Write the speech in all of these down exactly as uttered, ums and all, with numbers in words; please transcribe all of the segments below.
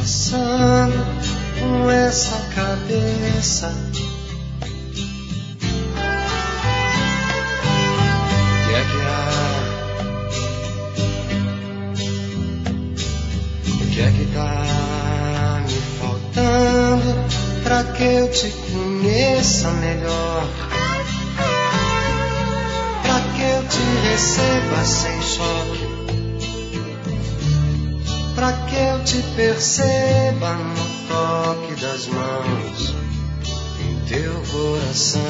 passando com essa cabeça? O que é que há? O que é que tá me faltando pra que eu te conheça melhor? Pra que eu te receba sem choque? Pra que eu te perceba no toque das mãos em teu coração?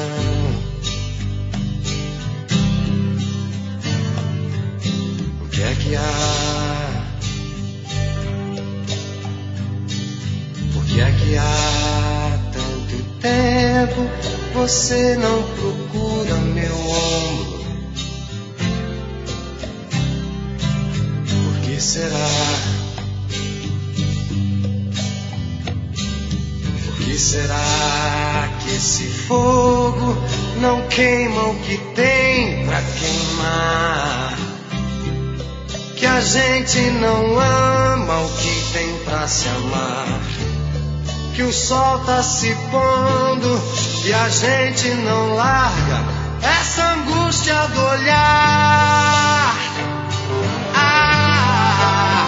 O que é que há? Por que é que há tanto tempo você não procura meu ombro? Por que será? Por que será que esse fogo não queima o que tem pra queimar? Que a gente não ama o que tem pra se amar? Que o sol tá se pondo e a gente não larga essa angústia do olhar. Ah,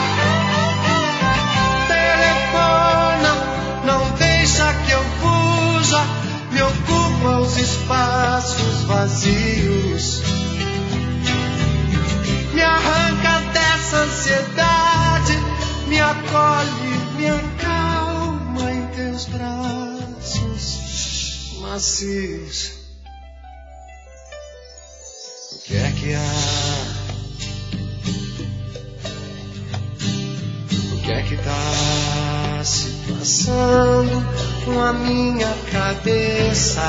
telefona, não deixa que eu fuja, me ocupa os espaços vazios, me arranca dessa ansiedade, me acolhe, me acalma em teus braços macios. O que é que há? O que é que tá se passando com a minha cabeça?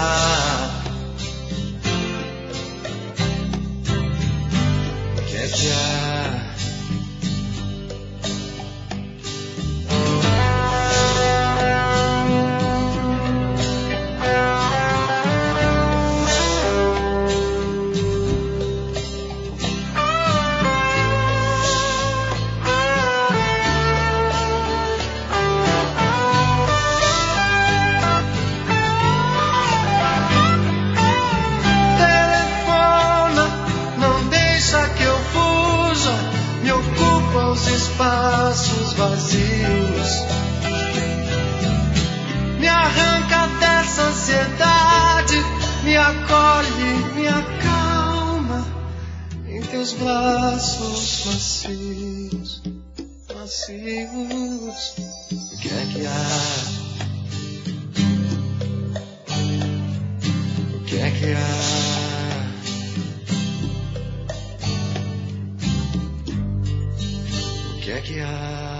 O que é que há? Espaços vazios, me arranca dessa ansiedade, me acolhe, me acalma em teus braços macios, macios. O que é que há? O que é que há? O que é que há?